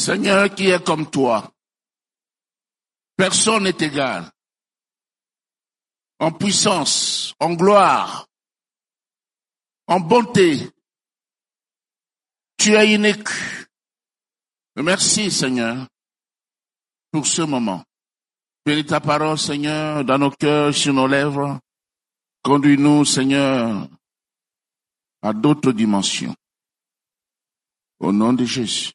Seigneur qui est comme toi, personne n'est égal. En puissance, en gloire, en bonté, tu es unique. Merci Seigneur pour ce moment. Bénis ta parole Seigneur dans nos cœurs, sur nos lèvres. Conduis-nous Seigneur à d'autres dimensions. Au nom de Jésus.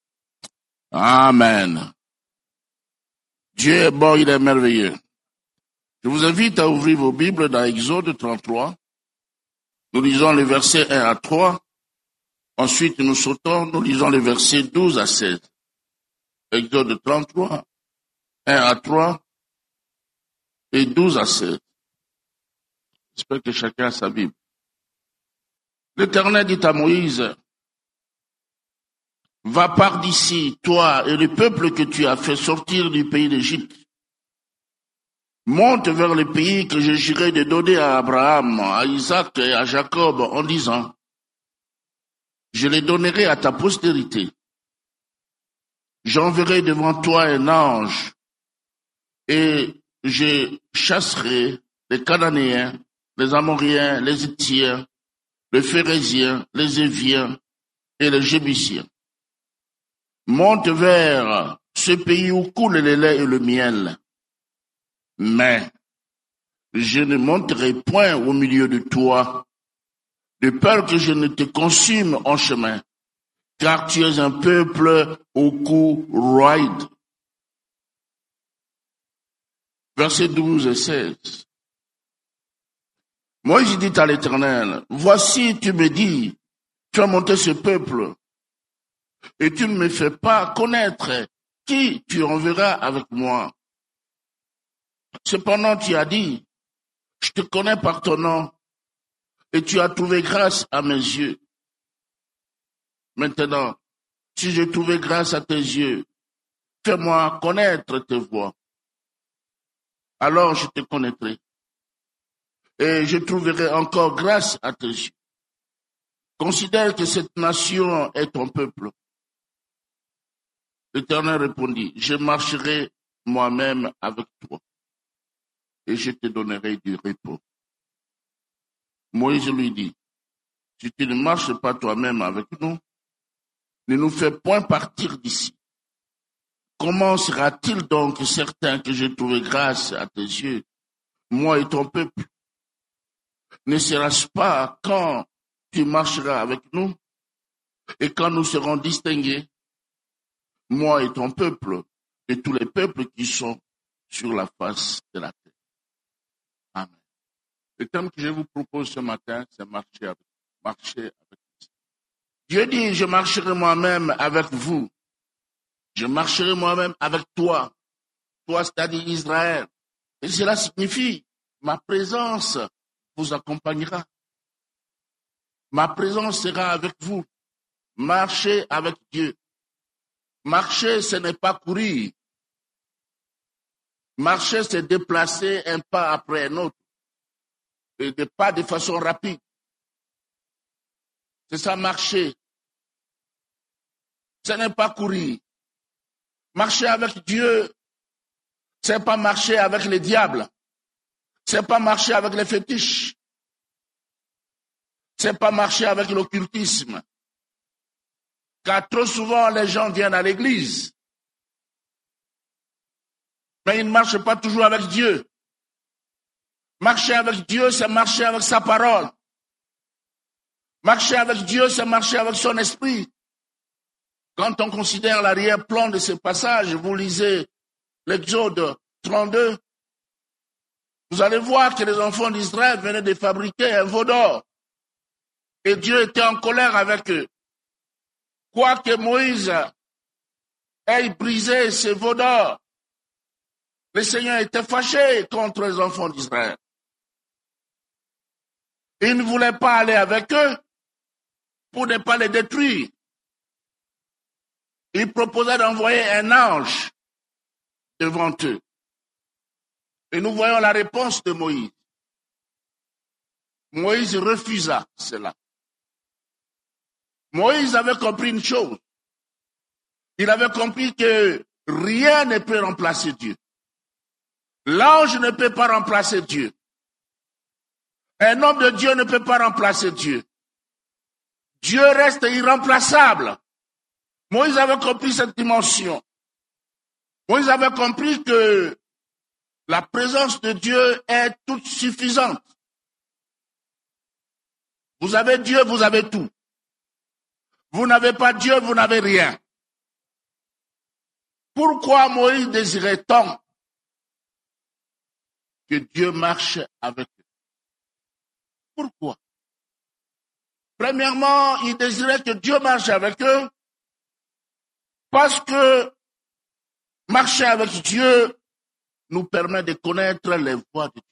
Amen. Dieu est bon, il est merveilleux. Je vous invite à ouvrir vos Bibles dans Exode 33. Nous lisons les versets 1 à 3. Ensuite, nous sautons, nous lisons les versets 12 à 16. Exode 33, 1 à 3 et 12 à 16. J'espère que chacun a sa Bible. L'Éternel dit à Moïse, « Va par d'ici, toi et le peuple que tu as fait sortir du pays d'Égypte. Monte vers le pays que je jurai de donner à Abraham, à Isaac et à Jacob en disant, je les donnerai à ta postérité. J'enverrai devant toi un ange et je chasserai les Cananéens, les Amoriens, les Hittiens, les Phéréziens, les Éviens et les Jébusiens. Monte vers ce pays où coule le lait et le miel. Mais je ne monterai point au milieu de toi, de peur que je ne te consume en chemin, car tu es un peuple au cou roide. » Versets 12 et 16. Moïse dit à l'Éternel, « Voici, tu me dis, tu as monté ce peuple, et tu ne me fais pas connaître qui tu enverras avec moi. Cependant, tu as dit, je te connais par ton nom, et tu as trouvé grâce à mes yeux. Maintenant, si j'ai trouvé grâce à tes yeux, fais-moi connaître tes voies. Alors je te connaîtrai, et je trouverai encore grâce à tes yeux. Considère que cette nation est ton peuple. » L'Éternel répondit, « Je marcherai moi-même avec toi, et je te donnerai du repos. » Moïse lui dit, « Si tu ne marches pas toi-même avec nous, ne nous fais point partir d'ici. Comment sera-t-il donc certain que je trouve grâce à tes yeux, moi et ton peuple? Ne sera-ce pas quand tu marcheras avec nous et quand nous serons distingués, moi et ton peuple, et tous les peuples qui sont sur la face de la terre? » Amen. Le thème que je vous propose ce matin, c'est marcher avec vous. Dieu dit, je marcherai moi-même avec vous. Je marcherai moi-même avec toi. Toi, c'est-à-dire Israël. Et cela signifie, ma présence vous accompagnera. Ma présence sera avec vous. Marchez avec Dieu. Marcher, ce n'est pas courir. Marcher, c'est déplacer un pas après un autre. Et des pas de façon rapide. C'est ça, marcher. Ce n'est pas courir. Marcher avec Dieu, c'est pas marcher avec les diables. C'est pas marcher avec les fétiches. C'est pas marcher avec l'occultisme. Car trop souvent, les gens viennent à l'église. Mais ils ne marchent pas toujours avec Dieu. Marcher avec Dieu, c'est marcher avec sa parole. Marcher avec Dieu, c'est marcher avec son esprit. Quand on considère l'arrière-plan de ce passage, vous lisez l'Exode 32, vous allez voir que les enfants d'Israël venaient de fabriquer un veau d'or. Et Dieu était en colère avec eux. Quoique Moïse ait brisé ce veau d'or, le Seigneur était fâché contre les enfants d'Israël. Il ne voulait pas aller avec eux pour ne pas les détruire. Il proposa d'envoyer un ange devant eux. Et nous voyons la réponse de Moïse. Moïse refusa cela. Moïse avait compris une chose. Il avait compris que rien ne peut remplacer Dieu. L'ange ne peut pas remplacer Dieu. Un homme de Dieu ne peut pas remplacer Dieu. Dieu reste irremplaçable. Moïse avait compris cette dimension. Moïse avait compris que la présence de Dieu est toute suffisante. Vous avez Dieu, vous avez tout. Vous n'avez pas Dieu, vous n'avez rien. Pourquoi Moïse désirait tant que Dieu marche avec eux? Pourquoi? Premièrement, il désirait que Dieu marche avec eux parce que marcher avec Dieu nous permet de connaître les voies de Dieu.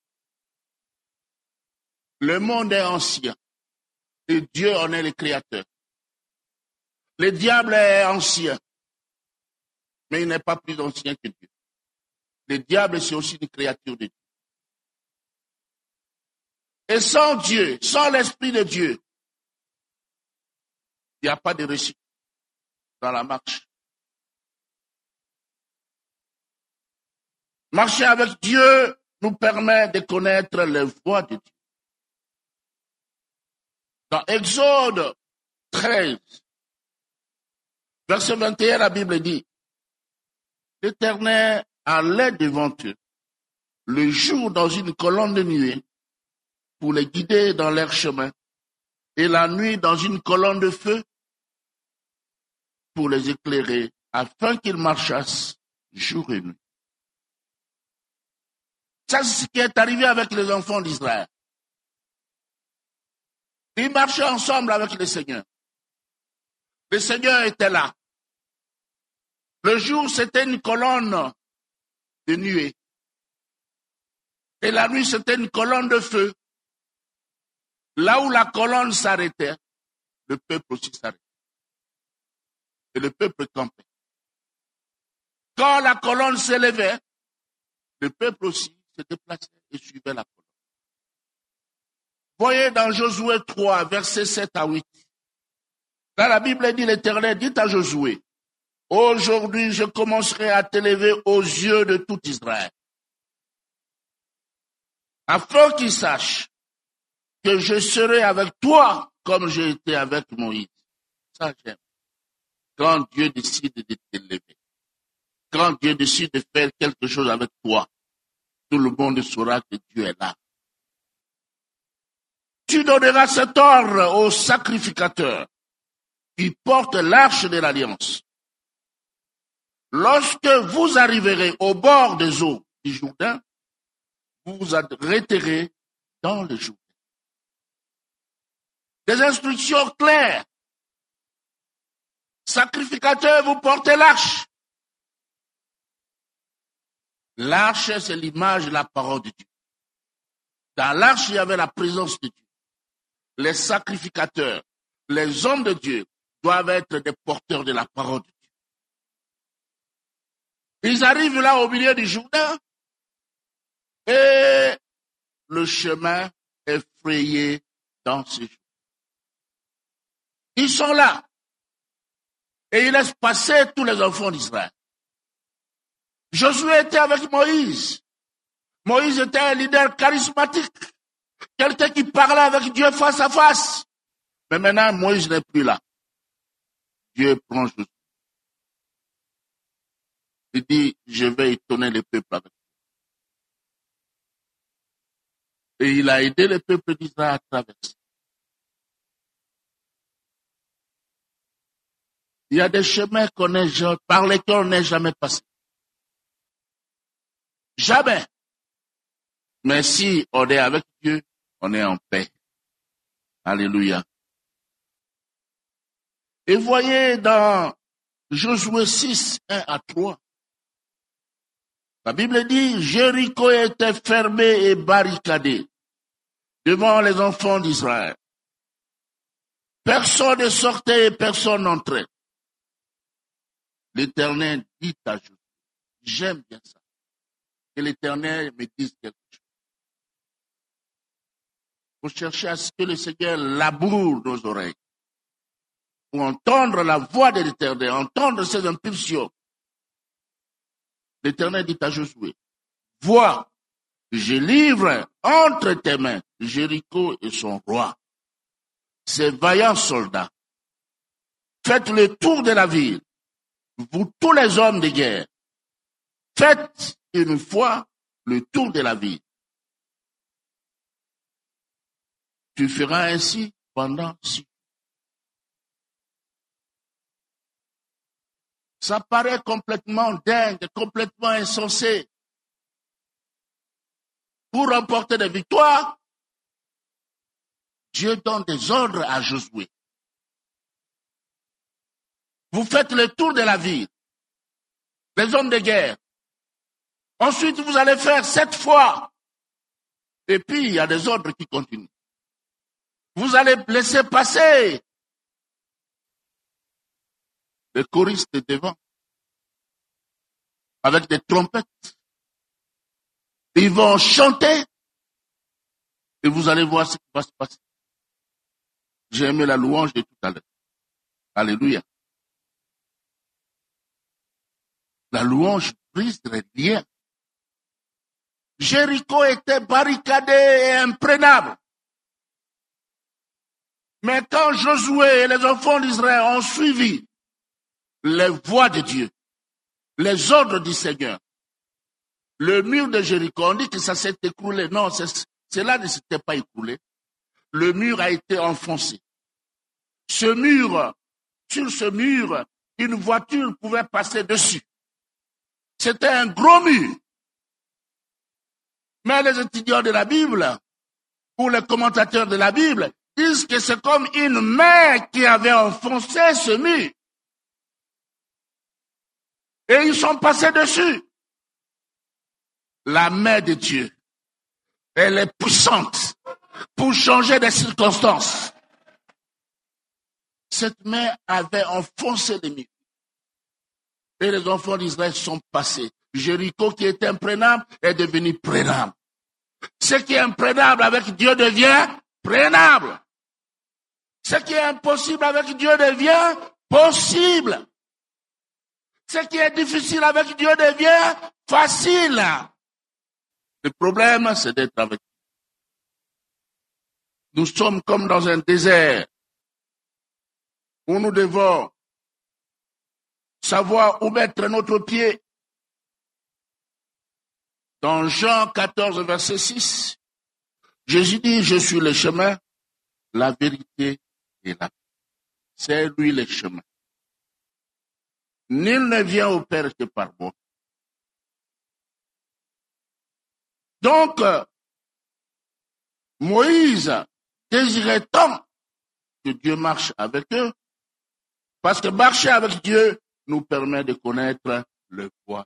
Le monde est ancien et Dieu en est le créateur. Le diable est ancien, mais il n'est pas plus ancien que Dieu. Le diable, c'est aussi une créature de Dieu. Et sans Dieu, sans l'Esprit de Dieu, il n'y a pas de réussite dans la marche. Marcher avec Dieu nous permet de connaître les voies de Dieu. Dans Exode 13, verset 21, la Bible dit, l'Éternel allait devant eux le jour dans une colonne de nuée pour les guider dans leur chemin et la nuit dans une colonne de feu pour les éclairer afin qu'ils marchassent jour et nuit. Ça, c'est ce qui est arrivé avec les enfants d'Israël. Ils marchaient ensemble avec le Seigneur. Le Seigneur était là. Le jour, c'était une colonne de nuée. Et la nuit, c'était une colonne de feu. Là où la colonne s'arrêtait, le peuple aussi s'arrêtait. Et le peuple campait. Quand la colonne s'élevait, le peuple aussi se déplaçait et suivait la colonne. Voyez dans Josué 3, versets 7 à 8. Là, la Bible dit, l'Éternel dit à Josué, aujourd'hui, je commencerai à t'élever aux yeux de tout Israël, afin qu'ils sachent que je serai avec toi comme j'ai été avec Moïse. Ça, j'aime. Quand Dieu décide de t'élever, quand Dieu décide de faire quelque chose avec toi, tout le monde saura que Dieu est là. Tu donneras cet ordre aux sacrificateurs qui portent l'arche de l'alliance. Lorsque vous arriverez au bord des eaux du Jourdain, vous vous arrêterez dans le Jourdain. Des instructions claires. Sacrificateurs, vous portez l'arche. L'arche, c'est l'image de la parole de Dieu. Dans l'arche, il y avait la présence de Dieu. Les sacrificateurs, les hommes de Dieu, doivent être des porteurs de la parole de Dieu. Ils arrivent là au milieu du Jourdain et le chemin est frayé dans ce jour. Ils sont là et ils laissent passer tous les enfants d'Israël. Josué était avec Moïse. Moïse était un leader charismatique, quelqu'un qui parlait avec Dieu face à face. Mais maintenant, Moïse n'est plus là. Dieu prend Josué. Il dit, je vais étonner le peuple avec toi. Et il a aidé le peuple d'Israël à traverser. Il y a des chemins par lesquels on n'est jamais passé. Jamais. Mais si on est avec Dieu, on est en paix. Alléluia. Et voyez dans Josué 6, 1 à 3, la Bible dit, Jéricho était fermé et barricadé devant les enfants d'Israël. Personne ne sortait et personne n'entrait. L'Éternel dit à Josué, j'aime bien ça, que l'Éternel me dise quelque chose. Il faut chercher à ce que le Seigneur laboure nos oreilles. pour entendre la voix de l'Éternel, entendre ses impulsions. L'Éternel dit à Josué, vois, je livre entre tes mains Jéricho et son roi, ses vaillants soldats. Faites le tour de la ville, vous tous les hommes de guerre. Faites une fois le tour de la ville. Tu feras ainsi pendant 6 jours. Ça paraît complètement dingue, complètement insensé. Pour remporter des victoires, Dieu donne des ordres à Josué. Vous faites le tour de la ville, les hommes de guerre. Ensuite, vous allez faire 7 fois. Et puis, il y a des ordres qui continuent. Vous allez laisser passer les choristes devant, avec des trompettes. Ils vont chanter, et vous allez voir ce qui va se passer. J'ai aimé la louange de tout à l'heure. Alléluia. La louange brise les liens. Jéricho était barricadé et imprenable. Mais quand Josué et les enfants d'Israël ont suivi les voies de Dieu, les ordres du Seigneur, le mur de Jéricho, on dit que ça s'est écroulé. Non, cela ne s'était pas écroulé. Le mur a été enfoncé. Ce mur, sur ce mur, une voiture pouvait passer dessus. C'était un gros mur. Mais les étudiants de la Bible, ou les commentateurs de la Bible, disent que c'est comme une main qui avait enfoncé ce mur. Et ils sont passés dessus. La main de Dieu, elle est puissante pour changer des circonstances. Cette main avait enfoncé le mur. Et les enfants d'Israël sont passés. Jéricho, qui était imprenable, est devenu prenable. Ce qui est imprenable avec Dieu devient prenable. Ce qui est impossible avec Dieu devient possible. Ce qui est difficile avec Dieu devient facile. Le problème, c'est d'être avec Dieu. Nous sommes comme dans un désert où nous devons savoir où mettre notre pied. Dans Jean 14, verset 6, Jésus dit, je suis le chemin, la vérité et la vie. C'est lui le chemin. Nul ne vient au Père que par moi. Donc, Moïse désirait tant que Dieu marche avec eux, parce que marcher avec Dieu nous permet de connaître le voie.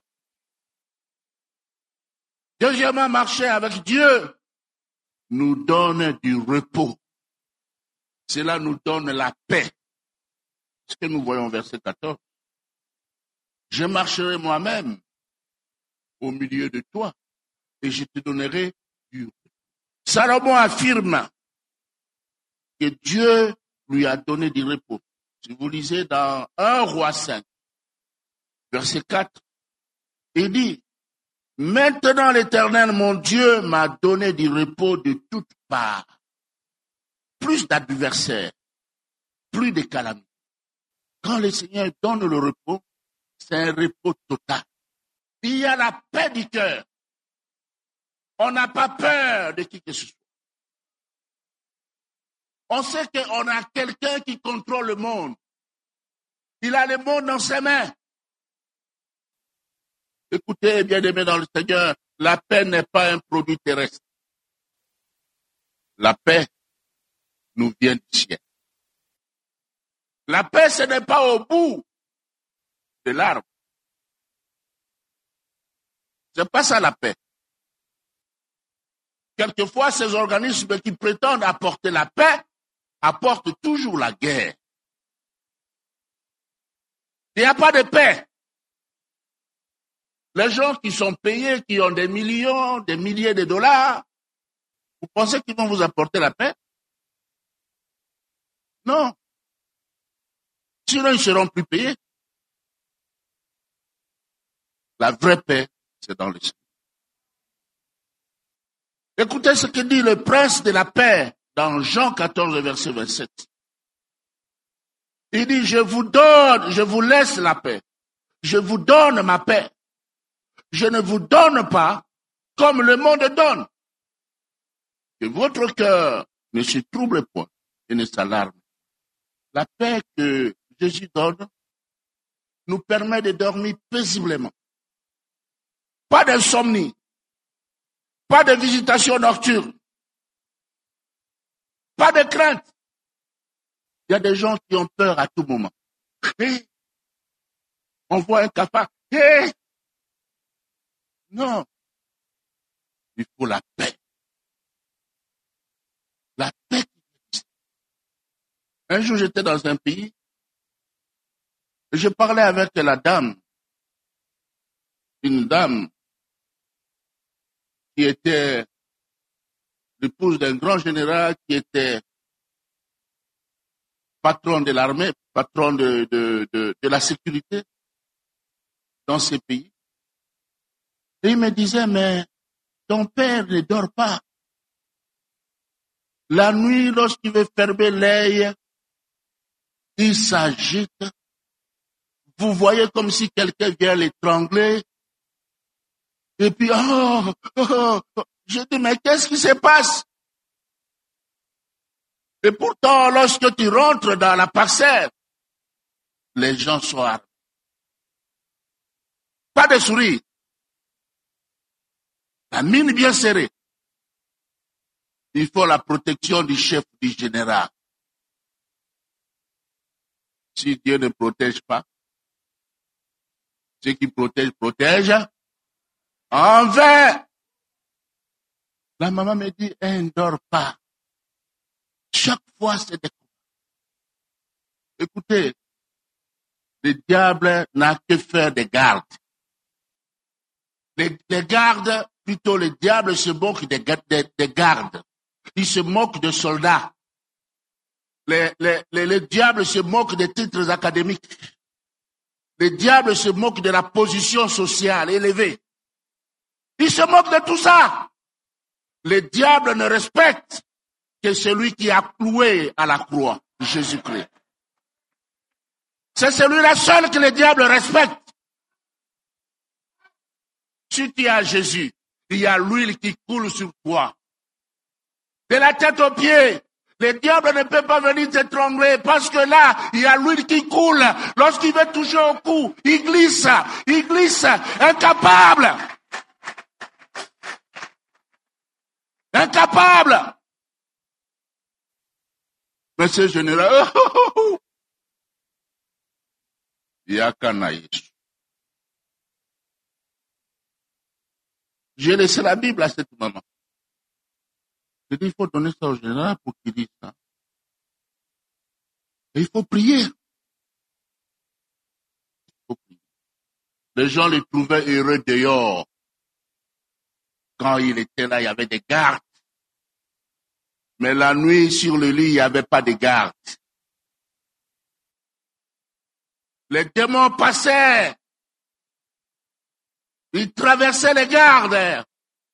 Deuxièmement, marcher avec Dieu nous donne du repos. Cela nous donne la paix. Ce que nous voyons au verset 14. Je marcherai moi-même au milieu de toi et je te donnerai du repos. Salomon affirme que Dieu lui a donné du repos. Si vous lisez dans 1 Roi 5, verset 4, il dit, maintenant l'Éternel, mon Dieu, m'a donné du repos de toutes parts. Plus d'adversaires, plus de calamités. Quand le Seigneur donne le repos, c'est un repos total. Il y a la paix du cœur. On n'a pas peur de qui que ce soit. On sait qu'on a quelqu'un qui contrôle le monde. Il a le monde dans ses mains. Écoutez, bien-aimés dans le Seigneur, la paix n'est pas un produit terrestre. La paix nous vient du ciel. La paix, ce n'est pas au bout de l'arbre. C'est pas ça la paix. Quelquefois, ces organismes qui prétendent apporter la paix apportent toujours la guerre. Il n'y a pas de paix. Les gens qui sont payés, qui ont des millions, des milliers de dollars, vous pensez qu'ils vont vous apporter la paix? Non. Sinon, ils ne seront plus payés. La vraie paix, c'est dans l'esprit. Écoutez ce que dit le prince de la paix dans Jean 14, verset 27. Il dit, je vous laisse la paix. Je vous donne ma paix. Je ne vous donne pas comme le monde donne. Que votre cœur ne se trouble point et ne s'alarme. La paix que Jésus donne nous permet de dormir paisiblement. Pas d'insomnie, pas de visitation nocturne, pas de crainte. Il y a des gens qui ont peur à tout moment. Et on voit un cafard. Et non, il faut la paix. La paix. Un jour, j'étais dans un pays et je parlais avec la dame, une dame qui était l'épouse d'un grand général qui était patron de l'armée, patron de la sécurité dans ces pays. Et il me disait, mais ton père ne dort pas. La nuit, lorsqu'il veut fermer l'œil, il s'agite. Vous voyez comme si quelqu'un vient l'étrangler. Et puis, je dis, mais qu'est-ce qui se passe? Et pourtant, lorsque tu rentres dans la parcelle, les gens sont armés. Pas de sourire. La mine bien serrée. Il faut la protection du chef, du général. Si Dieu ne protège pas, ceux qui protègent en vain. La maman me dit, elle ne dort pas. Chaque fois, c'est des coups. Écoutez, le diable n'a que faire des gardes. Les gardes, plutôt le diable se moque des gardes. Il se moque de soldats. Le diable se moque des titres académiques. Le diable se moque de la position sociale élevée. Il se moque de tout ça. Le diable ne respecte que celui qui a cloué à la croix, Jésus-Christ. C'est celui-là seul que le diable respecte. Si tu as Jésus, il y a l'huile qui coule sur toi. De la tête aux pieds. Le diable ne peut pas venir t'étrangler parce que là, il y a l'huile qui coule. Lorsqu'il veut toucher au cou, il glisse, incapable. Incapable. Monsieur général, il y a Canaïs. J'ai laissé la Bible à cette maman. Je dis, il faut donner ça au général pour qu'il dise ça. Et il faut prier. Les gens les trouvaient heureux dehors. Quand il était là, il y avait des gardes. Mais la nuit, sur le lit, il n'y avait pas de garde. Les démons passaient. Ils traversaient les gardes.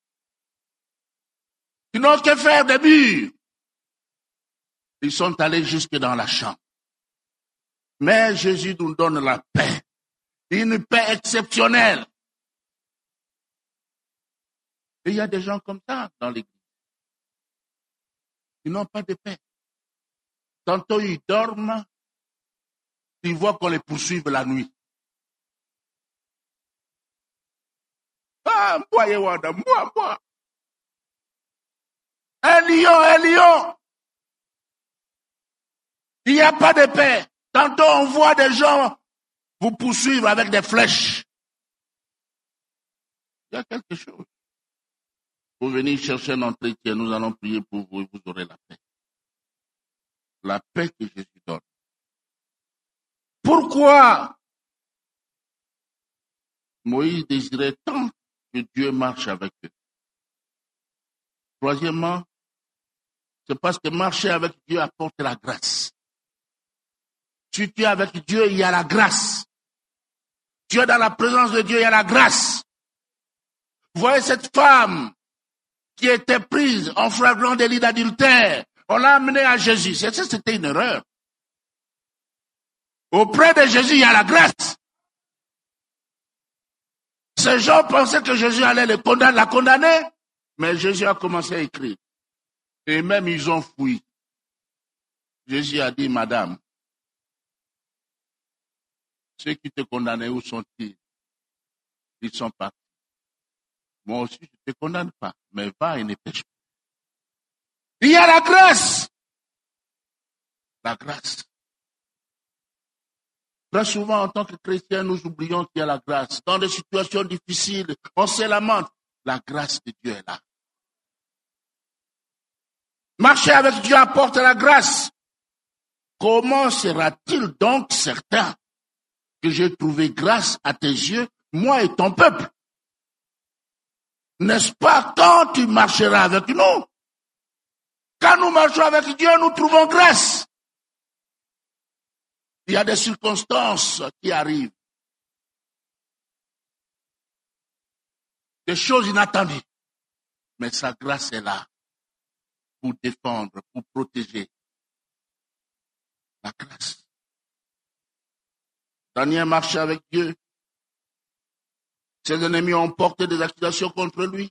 Ils n'ont que faire des murs. Ils sont allés jusque dans la chambre. Mais Jésus nous donne la paix. Une paix exceptionnelle. Et il y a des gens comme ça dans l'église. Ils n'ont pas de paix. Tantôt ils dorment, ils voient qu'on les poursuive la nuit. Ah, moi. Un lion. Il n'y a pas de paix. Tantôt on voit des gens vous poursuivre avec des flèches. Il y a quelque chose. Vous venez chercher un entretien, nous allons prier pour vous et vous aurez la paix. La paix que Jésus donne. Pourquoi Moïse désirait tant que Dieu marche avec eux? Troisièmement, c'est parce que marcher avec Dieu apporte la grâce. Si tu es avec Dieu, il y a la grâce. Tu es dans la présence de Dieu, il y a la grâce. Vous voyez cette femme qui était prise en flagrant délit d'adultère. On l'a amenée à Jésus. C'était une erreur. Auprès de Jésus, il y a la grâce. Ces gens pensaient que Jésus allait la condamner, mais Jésus a commencé à écrire. Et même ils ont fui. Jésus a dit, Madame, ceux qui te condamnaient, où sont-ils? Ils sont partis. Moi aussi, je ne te condamne pas, mais va et ne pêche pas. Il y a la grâce. La grâce. Très souvent, en tant que chrétiens, nous oublions qu'il y a la grâce. Dans des situations difficiles, on se lamente. La grâce de Dieu est là. Marcher avec Dieu apporte la grâce. Comment sera-t-il donc certain que j'ai trouvé grâce à tes yeux, moi et ton peuple? N'est-ce pas quand tu marcheras avec nous? Quand nous marchons avec Dieu, nous trouvons grâce. Il y a des circonstances qui arrivent. Des choses inattendues. Mais sa grâce est là pour défendre, pour protéger. La grâce. Daniel marchait avec Dieu. Ses ennemis ont porté des accusations contre lui.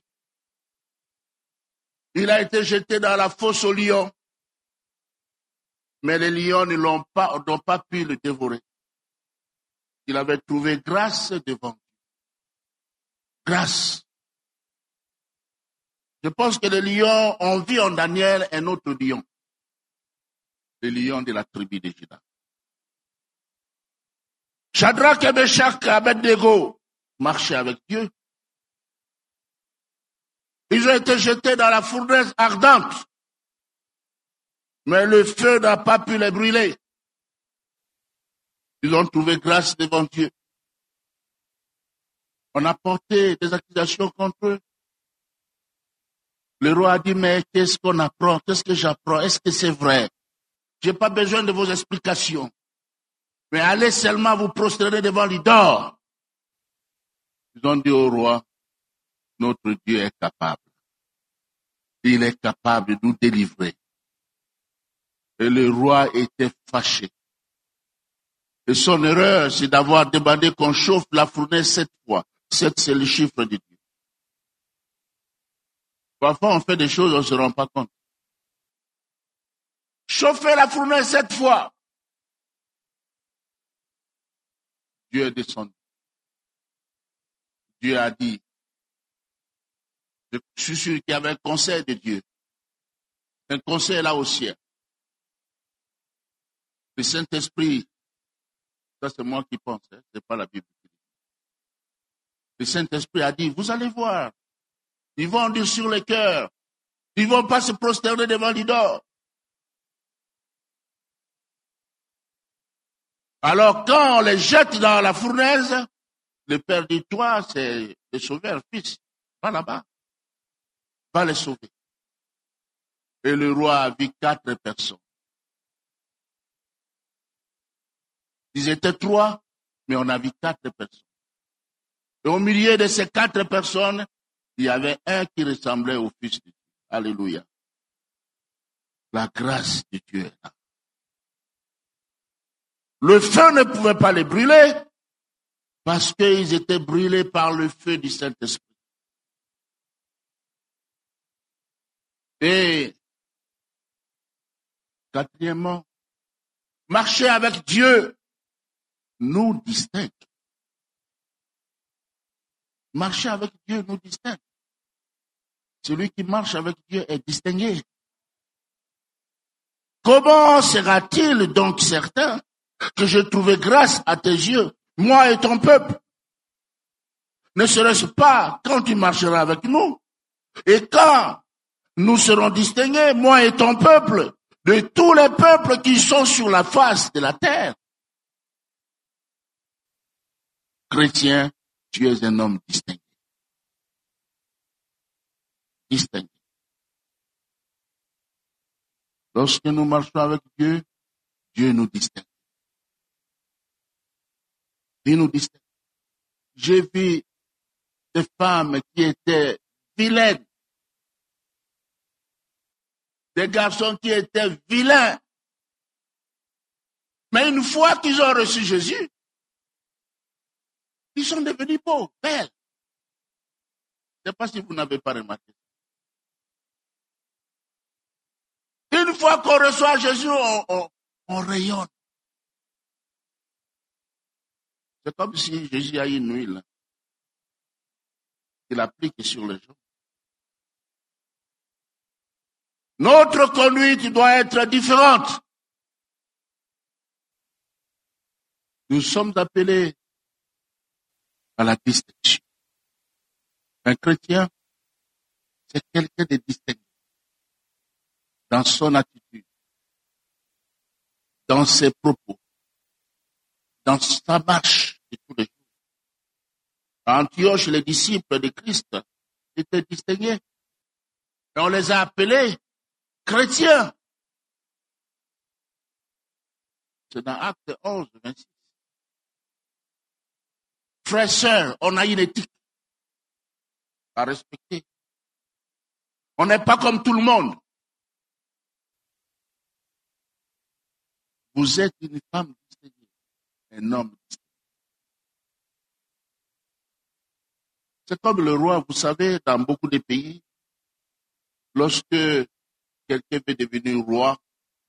Il a été jeté dans la fosse aux lions. Mais les lions n'ont pas pu le dévorer. Il avait trouvé grâce devant Dieu. Grâce. Je pense que les lions ont vu en Daniel un autre lion. Le lion de la tribu de Juda. Shadrach et Meshach et Abednego marchaient avec Dieu. Ils ont été jetés dans la fournaise ardente. Mais le feu n'a pas pu les brûler. Ils ont trouvé grâce devant Dieu. On a porté des accusations contre eux. Le roi a dit, mais qu'est-ce qu'on apprend? Qu'est-ce que j'apprends? Est-ce que c'est vrai? Je n'ai pas besoin de vos explications. Mais allez seulement vous prosterner devant l'idole. Ils ont dit au roi, notre Dieu est capable. Il est capable de nous délivrer. Et le roi était fâché. Et son erreur, c'est d'avoir demandé qu'on chauffe la fournaise 7 fois. 7, c'est le chiffre de Dieu. Parfois, on fait des choses, on ne se rend pas compte. Chauffer la fournaise 7 fois. Dieu est descendu. Dieu a dit, je suis sûr qu'il y avait un conseil de Dieu. Un conseil là au ciel. Le Saint-Esprit, ça c'est moi qui pense, hein, c'est pas la Bible. Le Saint-Esprit a dit, vous allez voir, ils vont dire sur les cœurs, ils vont pas se prosterner devant l'idole. Alors quand on les jette dans la fournaise, le Père dit, toi c'est le sauveur, fils, va là-bas, va les sauver. Et le roi a vu 4 personnes. Ils étaient 3, mais on a vu 4 personnes. Et au milieu de ces 4 personnes, il y avait un qui ressemblait au Fils de Dieu. Alléluia. La grâce de Dieu est là. Le feu ne pouvait pas les brûler parce qu'ils étaient brûlés par le feu du Saint-Esprit. Et quatrièmement, marcher avec Dieu nous distingue. Marcher avec Dieu nous distingue. Celui qui marche avec Dieu est distingué. Comment sera-t-il donc certain que je trouve grâce à tes yeux, moi et ton peuple? Ne serait-ce pas quand tu marcheras avec nous et quand nous serons distingués, moi et ton peuple, de tous les peuples qui sont sur la face de la terre? Chrétien, tu es un homme distingué. Distingué. Lorsque nous marchons avec Dieu, Dieu nous distingue. Il nous distingue. J'ai vu des femmes qui étaient vilaines, des garçons qui étaient vilains. Mais une fois qu'ils ont reçu Jésus, ils sont devenus beaux, belles. Je ne sais pas si vous n'avez pas remarqué. Une fois qu'on reçoit Jésus, on rayonne. C'est comme si Jésus a une huile qu'il applique sur les gens. Notre conduite doit être différente. Nous sommes appelés à la distinction. Un chrétien, c'est quelqu'un de distingué dans son attitude, dans ses propos, dans sa marche de tous les jours. À Antioche, les disciples de Christ étaient distingués. Et on les a appelés chrétiens. C'est dans Acte 11, 26. Frères et sœurs, on a une éthique à respecter. On n'est pas comme tout le monde. Vous êtes une femme distinguée, un homme distingué. C'est comme le roi, vous savez, dans beaucoup de pays, lorsque quelqu'un veut devenir roi,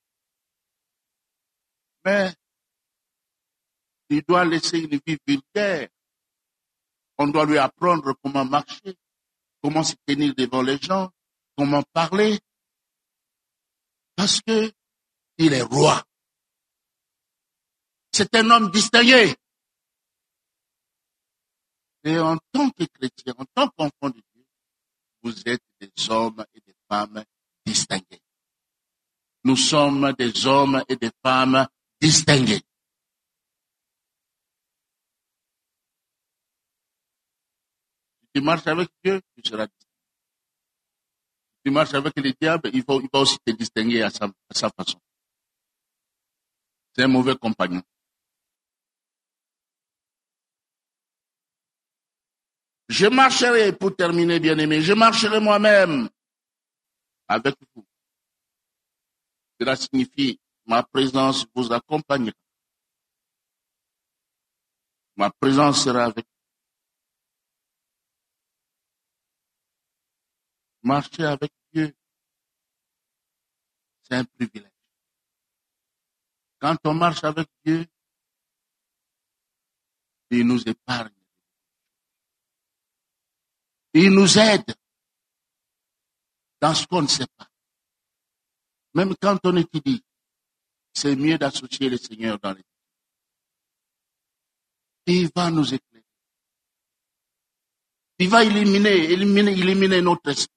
mais il doit laisser une vie vulgaire. On doit lui apprendre comment marcher, comment se tenir devant les gens, comment parler, parce que il est roi. C'est un homme distingué. Et en tant que chrétien, en tant qu'enfant de Dieu, vous êtes des hommes et des femmes distingués. Nous sommes des hommes et des femmes distingués. Si tu marches avec Dieu, tu seras distingué. Si tu marches avec le diable, il va aussi te distinguer à sa façon. C'est un mauvais compagnon. Je marcherai, pour terminer, bien-aimé, je marcherai moi-même avec vous. Cela signifie, ma présence vous accompagnera. Ma présence sera avec vous. Marcher avec Dieu, c'est un privilège. Quand on marche avec Dieu, il nous épargne. Il nous aide dans ce qu'on ne sait pas. Même quand on étudie, c'est mieux d'associer le Seigneur dans les études. Il va nous éclairer. Il va éliminer notre esprit.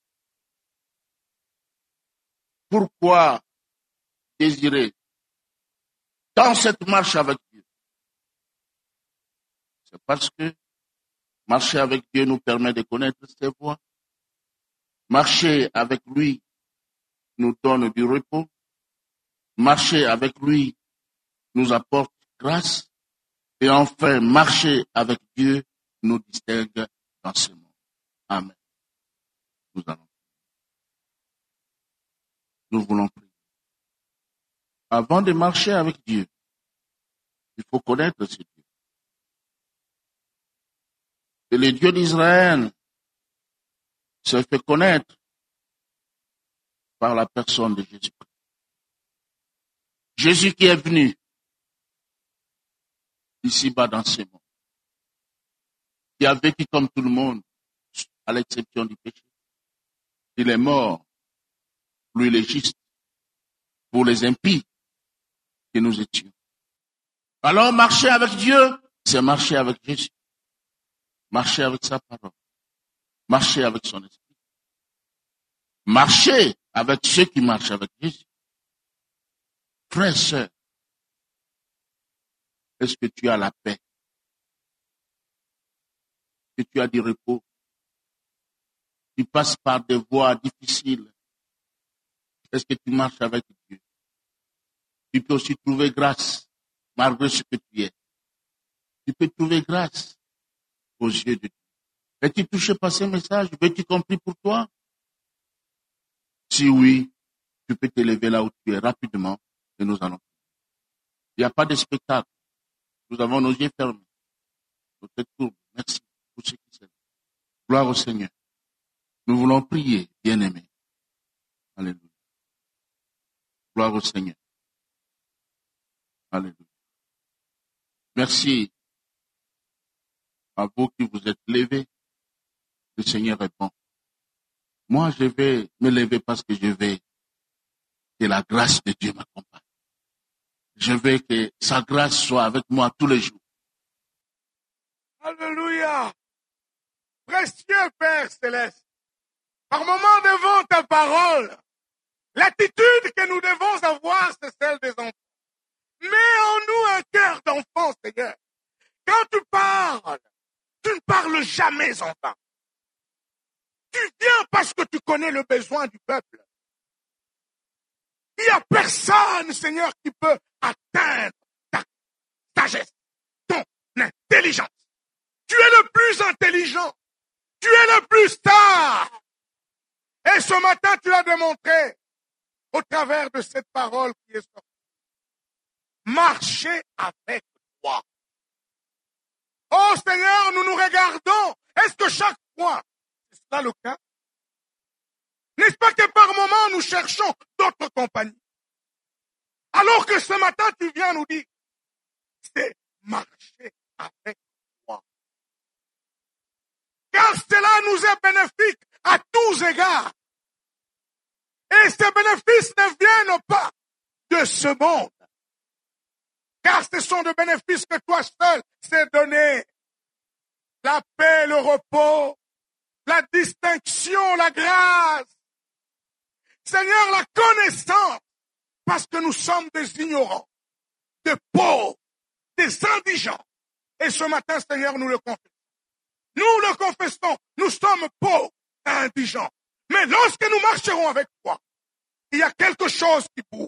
Pourquoi désirer dans cette marche avec Dieu? C'est parce que marcher avec Dieu nous permet de connaître ses voies. Marcher avec lui nous donne du repos. Marcher avec lui nous apporte grâce. Et enfin, marcher avec Dieu nous distingue dans ce monde. Amen. Nous voulons prier. Avant de marcher avec Dieu, il faut connaître ce Dieu. Et le Dieu d'Israël se fait connaître par la personne de Jésus-Christ. Jésus qui est venu ici-bas dans ce monde, qui a vécu comme tout le monde, à l'exception du péché. Il est mort, lui il est juste, pour les impies que nous étions. Alors marcher avec Dieu, c'est marcher avec Jésus. Marcher avec sa parole. Marcher avec son esprit. Marcher avec ceux qui marchent avec Jésus. Frère, sœur, est-ce que tu as la paix? Est-ce que tu as du repos? Tu passes par des voies difficiles. Est-ce que tu marches avec Dieu? Tu peux aussi trouver grâce malgré ce que tu es. Tu peux trouver grâce aux yeux de Dieu. Es-tu touché par ce message? Veux-tu compris pour toi? Si oui, tu peux t'élever là où tu es rapidement et nous allons. Il n'y a pas de spectacle. Nous avons nos yeux fermés. Nos têtes courbes. Merci pour ce qui s'est. Gloire au Seigneur. Nous voulons prier, bien-aimés. Alléluia. Gloire au Seigneur. Alléluia. Merci à vous qui vous êtes levés. Le Seigneur est bon. Moi, je vais me lever parce que je veux que la grâce de Dieu m'accompagne. Je veux que sa grâce soit avec moi tous les jours. Alléluia. Précieux Père Céleste, par moment devant ta parole, l'attitude que nous devons avoir, c'est celle des enfants. Mets en nous un cœur d'enfant, Seigneur. Quand tu parles, tu ne parles jamais en vain. Tu viens parce que tu connais le besoin du peuple. Il n'y a personne, Seigneur, qui peut atteindre ta sagesse, ton intelligence. Tu es le plus intelligent. Tu es le plus star. Et ce matin, tu l'as démontré au travers de cette parole qui est sortie. Marcher avec toi. Oh Seigneur, nous nous regardons. Est-ce que chaque fois, c'est cela le cas? N'est-ce pas que par moment, nous cherchons d'autres compagnies? Alors que ce matin, tu viens nous dire, c'est marcher avec toi. Car cela nous est bénéfique à tous égards. Et ces bénéfices ne viennent pas de ce monde. Car ce sont des bénéfices que toi seul s'est donné. La paix, le repos, la distinction, la grâce. Seigneur, la connaissance, parce que nous sommes des ignorants, des pauvres, des indigents. Et ce matin, Seigneur, nous le confessons. Nous le confessons, nous sommes pauvres et indigents. Mais lorsque nous marcherons avec toi, il y a quelque chose qui bouge.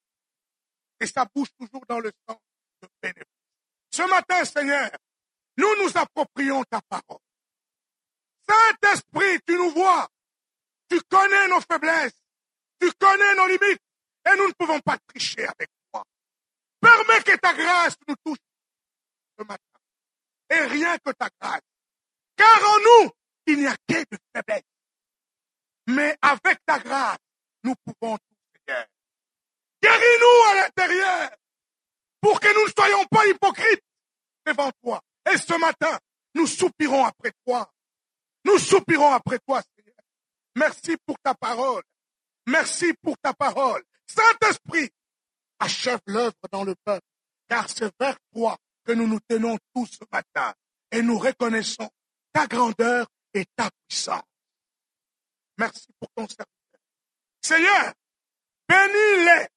Et ça bouge toujours dans le sens de bénéfice. Ce matin, Seigneur, nous nous approprions ta parole. Saint-Esprit, tu nous vois. Tu connais nos faiblesses. Tu connais nos limites. Et nous ne pouvons pas tricher avec toi. Permets que ta grâce nous touche ce matin. Et rien que ta grâce. Car en nous, il n'y a que de faiblesse. Mais avec ta grâce, nous pouvons tout, Seigneur. Guéris-nous à l'intérieur pour que nous ne soyons pas hypocrites devant toi. Et ce matin, nous soupirons après toi. Nous soupirons après toi, Seigneur. Merci pour ta parole. Merci pour ta parole. Saint-Esprit, achève l'œuvre dans le peuple, car c'est vers toi que nous nous tenons tous ce matin et nous reconnaissons ta grandeur et ta puissance. Merci pour ton serviteur. Seigneur, bénis-les.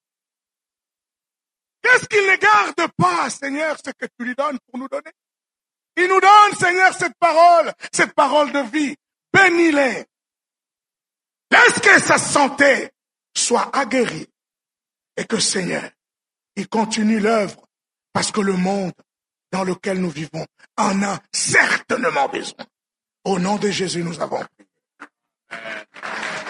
Qu'est-ce qu'il ne garde pas, Seigneur, ce que tu lui donnes pour nous donner? Il nous donne, Seigneur, cette parole de vie. Bénis-les. Laisse que sa santé soit aguerrie et que, Seigneur, il continue l'œuvre parce que le monde dans lequel nous vivons en a certainement besoin. Au nom de Jésus, nous avons prié.